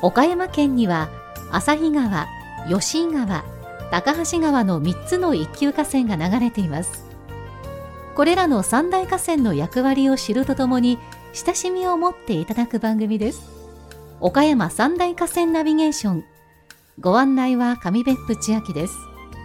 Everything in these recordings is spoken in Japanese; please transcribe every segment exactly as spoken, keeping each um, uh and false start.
岡山県には旭川、吉井川、高梁川のみっつの一級河川が流れています。これらの三大河川の役割を知るとともに親しみを持っていただく番組です。岡山三大河川ナビゲーション、ご案内は上別府千秋です。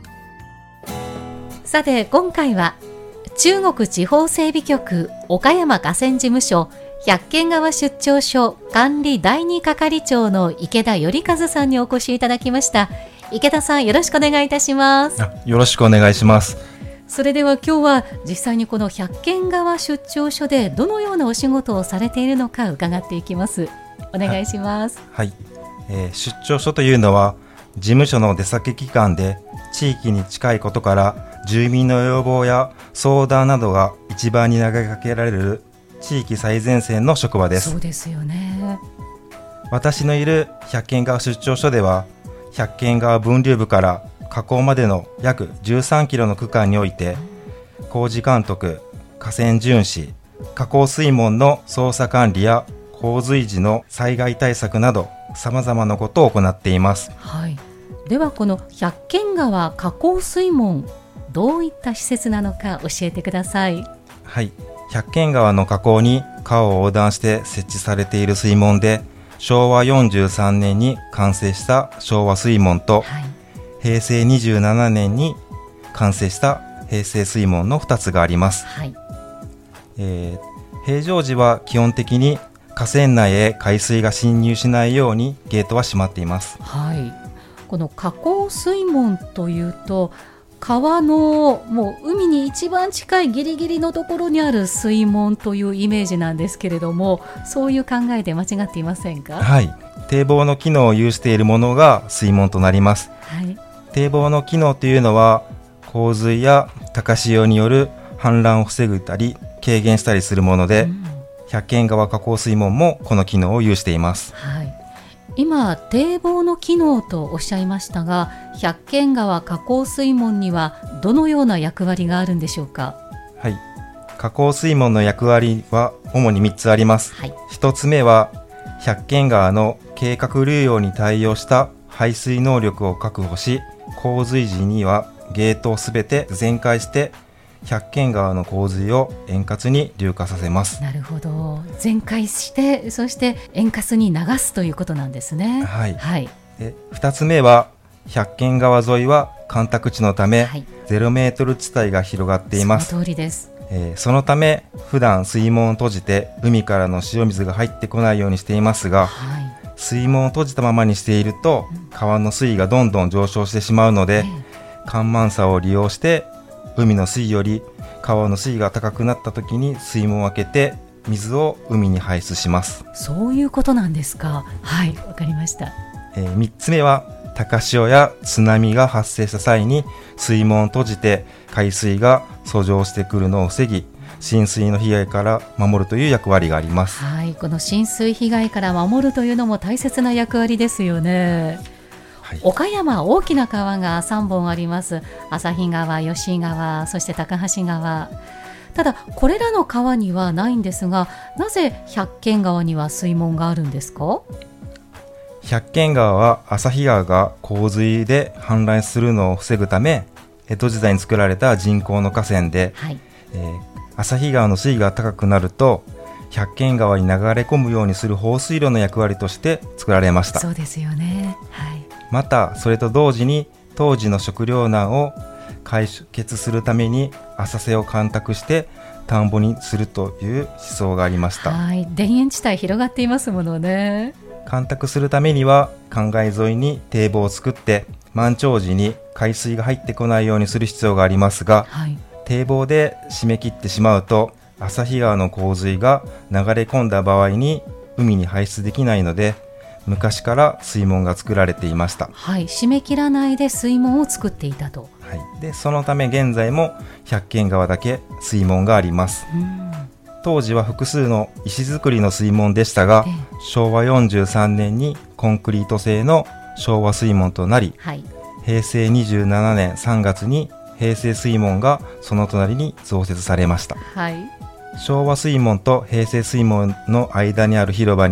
さて今回は中国地方整備局岡山河川事務所百軒川出張所管理第二係長の池田頼和さんにお越しいただきました。池田さん、よろしくお願いいたします。 よろしくお願いします。 それでは今日は実際にこの百軒川出張所でどのようなお仕事をされているのか伺っていきます。お願いします。 はい、はいえー、出張所というのは事務所の出先機関で地域に近いことから住民の要望や相談などが一番に投げかけられる地域最前線の職場です。 そうですよね。 私のいる百軒川出張所では百軒川分流部から河口までの約じゅうさんキロの区間において工事監督、河川巡視、河口水門の操作管理や洪水時の災害対策など様々なことを行っています。 はい、ではこの百軒川河口水門、どういった施設なのか教えてください。 はい、百軒川の河口に川を横断して設置されている水門で、しょうわよんじゅうさんねんに完成した昭和水門と、はい、へいせいにじゅうななねんに完成した平成水門のふたつがあります。はいえー、平常時は基本的に河川内へ海水が侵入しないようにゲートは閉まっています。 はい、この河口水門というと川のもう海に一番近いギリギリのところにある水門というイメージなんですけれども、そういう考えで間違っていませんか？ はい、堤防の機能を有しているものが水門となります。 はい、 堤防の機能というのは洪水や高潮による氾濫を防ぐたり軽減したりするもので、うん、百軒川河口水門もこの機能を有しています。 はい、今堤防の機能とおっしゃいましたが、百軒川河口水門にはどのような役割があるんでしょうか？ はい、河口水門の役割は主にみっつあります。はい、ひとつめは百軒川の計画流用に対応した排水能力を確保し、洪水時にはゲートをすべて全開して百軒川の洪水を円滑に流下させます。 なるほど、全開してそして円滑に流すということなんですね。 はい、はい、でふたつめは百軒川沿いは干拓地のため、はい、ゼロメートル地帯が広がっています。 その通りです。 えー、そのため普段水門を閉じて海からの塩水が入ってこないようにしていますが、はい、水門を閉じたままにしていると、うん、川の水位がどんどん上昇してしまうので、えー、干満差を利用して海の水位より川の水位が高くなった時に水門を開けて水を海に排出します。 そういうことなんですか。はい、わかりました。 えー、みっつめは高潮や津波が発生した際に水門を閉じて海水が遡上してくるのを防ぎ、浸水の被害から守るという役割があります。 はい、この浸水被害から守るというのも大切な役割ですよね。はい、岡山、大きな川がさんぼんあります。旭川、吉井川、そして高梁川。ただこれらの川にはないんですが、なぜ百軒川には水門があるんですか？ 百軒川は旭川が洪水で氾濫するのを防ぐため江戸時代に作られた人工の河川で、はいえー、旭川の水位が高くなると百軒川に流れ込むようにする放水路の役割として作られました。 そうですよね。はい、 またそれと同時に当時の食糧難を解決するために浅瀬を干拓して田んぼにするという思想がありました。 はい、田園地帯広がっていますものね。 干拓するためには灌漑沿いに堤防を作って満潮時に海水が入ってこないようにする必要がありますが、はい、堤防で締め切ってしまうと旭川の洪水が流れ込んだ場合に海に排出できないので、昔から水門が作られていました。 はい、締め切らないで水門を作っていたと。 はい、でそのため現在も百軒川だけ水門があります。うん、当時は複数の石造りの水門でしたが、ええ、しょうわよんじゅうさんねんにコンクリート製の昭和水門となり、はい、へいせいにじゅうななねんさんがつに平成水門がその隣に増設されました。はい、昭和水門と平成水門の間にある広場には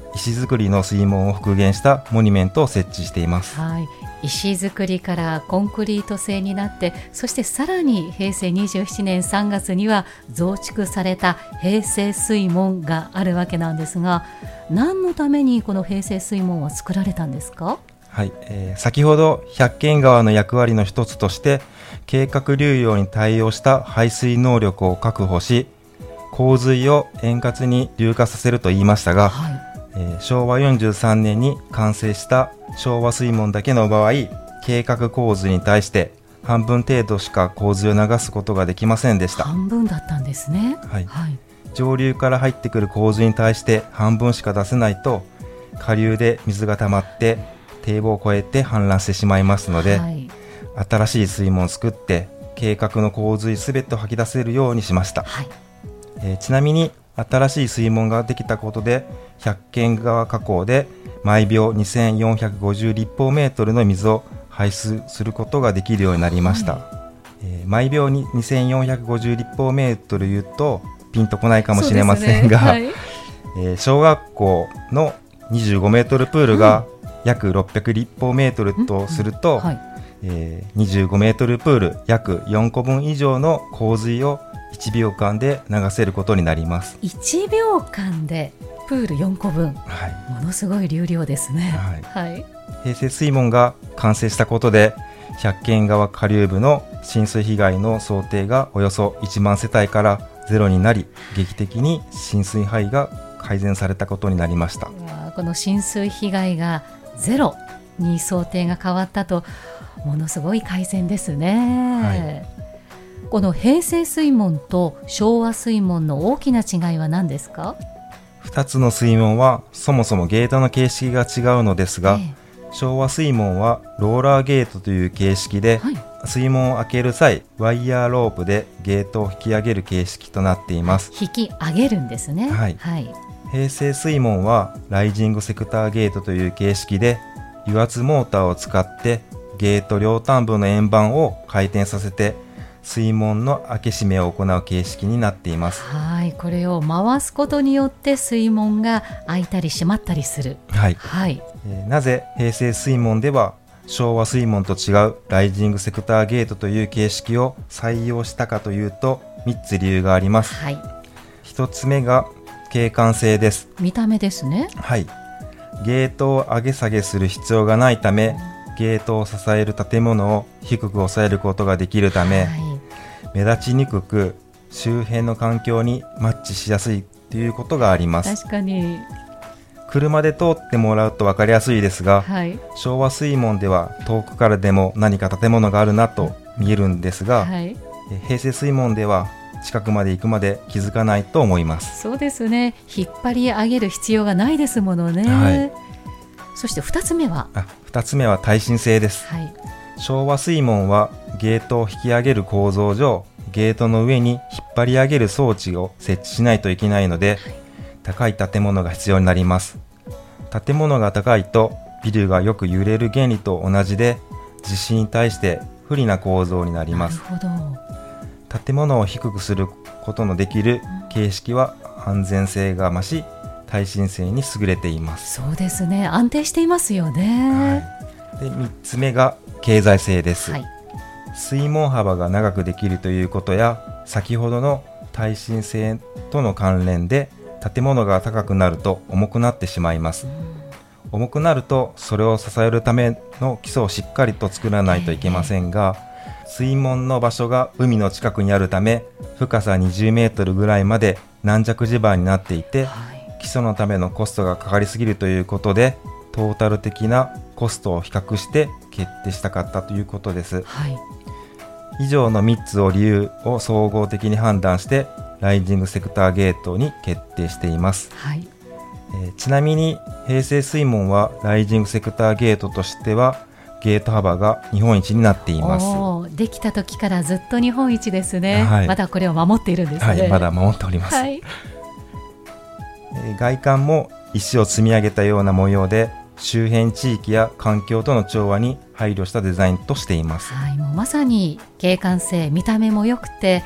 石造りの水門を復元したモニュメントを設置しています。 はい、石造りからコンクリート製になって、そしてさらにへいせいにじゅうななねんさんがつには増築された平成水門があるわけなんですが、何のためにこの平成水門は作られたんですか？ はい、えー、先ほど百間川の役割の一つとして計画流用に対応した排水能力を確保し、洪水を円滑に流下させると言いましたが、はい、えー、しょうわよんじゅうさんねんに完成した昭和水門だけの場合、計画洪水に対して半分程度しか洪水を流すことができませんでした。 半分だったんですね。 はいはい、上流から入ってくる洪水に対して半分しか出せないと、下流で水が溜まって堤防を越えて氾濫してしまいますので、はい、新しい水門を作って計画の洪水すべてを吐き出せるようにしました。はい、えー、ちなみに新しい水門ができたことで百間川河口で毎秒にせんよんひゃくごじゅうリットルメートルの水を排出することができるようになりました。はい、えー、毎秒ににせんよんひゃくごじゅうリットルメートル言うとピンとこないかもしれませんが、ね、はい、えー、小学校のにじゅうごメートルプールが約ろっぴゃくリットルメートルとすると、うんうん、はい、えー、にじゅうごメートルプール約よんこぶん以上の洪水をいちびょうかんで流せることになります。 いちびょうかんでプールよんこぶん、はい、ものすごい流量ですね。はいはい、 平成水門が完成したことで百間川下流部の浸水被害の想定がおよそいちまんせたいからゼロになり、劇的に浸水範囲が改善されたことになりました。 この浸水被害がゼロに想定が変わったと、ものすごい改善ですね。はい、この平成水門と昭和水門の大きな違いは何ですか？ ふたつの水門はそもそもゲートの形式が違うのですが、ええ、昭和水門はローラーゲートという形式で、はい、水門を開ける際ワイヤーロープでゲートを引き上げる形式となっています。 引き上げるんですね。 はいはい、平成水門はライジングセクターゲートという形式で、油圧モーターを使ってゲート両端部の円盤を回転させて水門の開け閉めを行う形式になっています。 はい、これを回すことによって水門が開いたり閉まったりする。はいはい、 えー、なぜ平成水門では昭和水門と違うライジングセクターゲートという形式を採用したかというと、みっつ理由があります。はい、ひとつめが景観性です。 見た目ですね。 はい、ゲートを上げ下げする必要がないため、ゲートを支える建物を低く抑えることができるため、はい、目立ちにくく周辺の環境にマッチしやすいということがあります。 確かに車で通ってもらうと分かりやすいですが、はい、昭和水門では遠くからでも何か建物があるなと見えるんですが、はい、平成水門では近くまで行くまで気づかないと思います。 そうですね、引っ張り上げる必要がないですものね。はい、そしてふたつめはあふたつめは耐震性です。はい、昭和水門はゲートを引き上げる構造上、ゲートの上に引っ張り上げる装置を設置しないといけないので、はい、高い建物が必要になります。建物が高いとビルがよく揺れる原理と同じで、地震に対して不利な構造になります。 なるほど。建物を低くすることのできる形式は安全性が増し、耐震性に優れています。 そうですね、安定していますよね。 はい、でみっつめが経済性です。はい、水門幅が長くできるということや、先ほどの耐震性との関連で建物が高くなると重くなってしまいます。うん、重くなるとそれを支えるための基礎をしっかりと作らないといけませんが、えー、水門の場所が海の近くにあるため、深さにじゅうメートルぐらいまで軟弱地盤になっていて、はい、基礎のためのコストがかかりすぎるということで、トータル的なコストを比較して決定したかったということです。はい、以上のみっつを理由を総合的に判断してライジングセクターゲートに決定しています。はい、えー、ちなみに平成水門はライジングセクターゲートとしてはゲート幅が日本一になっています。 おー、できた時からずっと日本一ですね。はい、まだこれを守っているんですね。 はい、まだ守っております。はい、えー、外観も石を積み上げたような模様で、周辺地域や環境との調和に配慮したデザインとしています。 はい、もうまさに景観性、見た目も良くて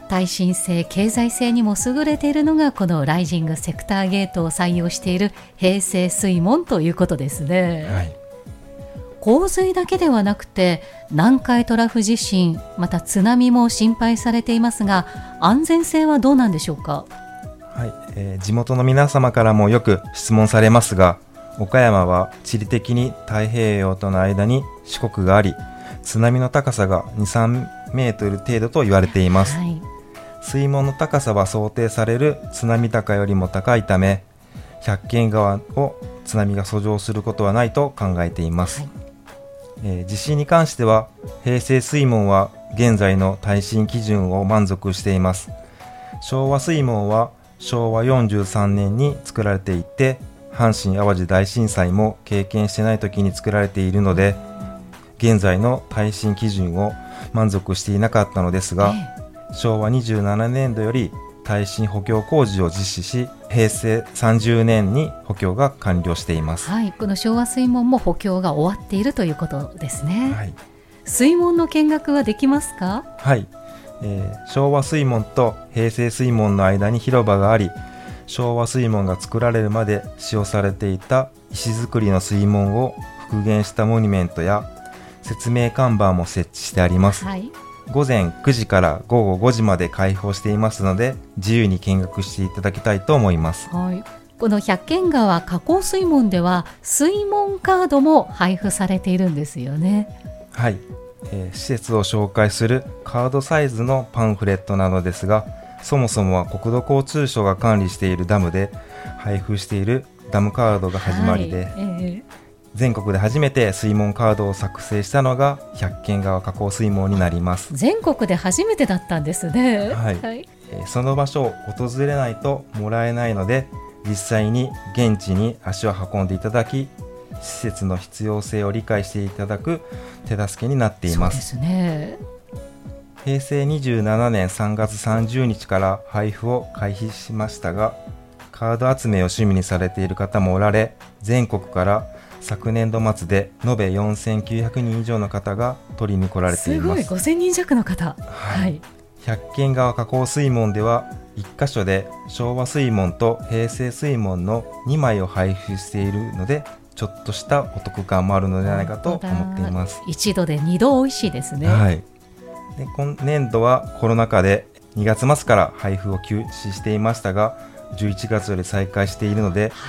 耐震性、経済性にも優れているのがこのライジングセクターゲートを採用している平成水門ということですね、はい、洪水だけではなくて南海トラフ地震、また津波も心配されていますが、安全性はどうなんでしょうか。 はい、えー、地元の皆様からもよく質問されますが、岡山は地理的に太平洋との間に四国があり、津波の高さがに、さんメートル程度と言われています、はい、水門の高さは想定される津波高よりも高いため、百間川を津波が遡上することはないと考えています、はい、えー、地震に関しては平成水門は現在の耐震基準を満足しています。昭和水門はしょうわよんじゅうさんねんに作られていて、阪神淡路大震災も経験してない時に作られているので、現在の耐震基準を満足していなかったのですが、えー、しょうわにじゅうななねんどより耐震補強工事を実施し、平成さんじゅうねんに補強が完了しています、 はい、この昭和水門も補強が終わっているということですね、はい、水門の見学はできますか。 はい、えー、昭和水門と平成水門の間に広場があり、昭和水門が作られるまで使用されていた石造りの水門を復元したモニュメントや説明看板も設置してあります、はい、午前くじからごごごじまで開放していますので、自由に見学していただきたいと思います、 はい、この百間川河口水門では水門カードも配布されているんですよね。 はい、えー、施設を紹介するカードサイズのパンフレットなのですが、そもそもは国土交通省が管理しているダムで配布しているダムカードが始まりで、はい、えー、全国で初めて水門カードを作成したのが百間川河口水門になります。 全国で初めてだったんですね、 はいはい、えー、その場所を訪れないともらえないので、実際に現地に足を運んでいただき、施設の必要性を理解していただく手助けになっています。 そうですね。 平成にじゅうななねんさんがつさんじゅうにちから配布を開始しましたが、カード集めを趣味にされている方もおられ、全国から昨年度末で延べよんせんきゅうひゃくにん以上の方が取りに来られています。 すごい、ごせんにん弱の方、はいはい、 百間川河口水門ではいっかしょで昭和水門と平成水門のにまいを配布しているので、ちょっとしたお得感もあるのではないかと思っています。 一度で二度美味しいですね、 はい、で今年度はコロナ禍でにがつまつから配布を休止していましたが、じゅういちがつより再開しているので、はい、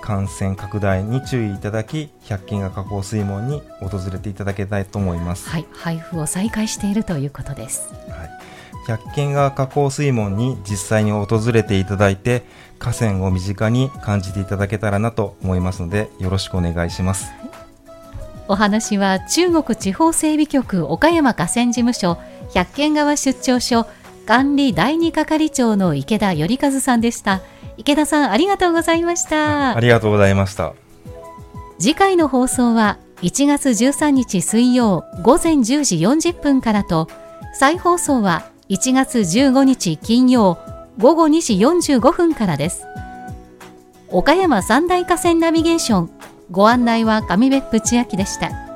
感染拡大に注意いただき、百間川河口水門に訪れていただきたいと思います。 はい、配布を再開しているということです、 はい、百間川河口水門に実際に訪れていただいて、河川を身近に感じていただけたらなと思いますので、よろしくお願いします、はい、 お話は中国地方整備局岡山河川事務所百間川出張所管理だいに係長の池田頼和さんでした。池田さん、ありがとうございました。 ありがとうございました。 次回の放送はいちがつじゅうさんにち水曜ごぜんじゅうじよんじゅっぷんからと、再放送はいちがつじゅうごにち金曜ごごにじよんじゅうごふんからです。岡山三大河川ナビゲーション、ご案内は上別府千秋でした。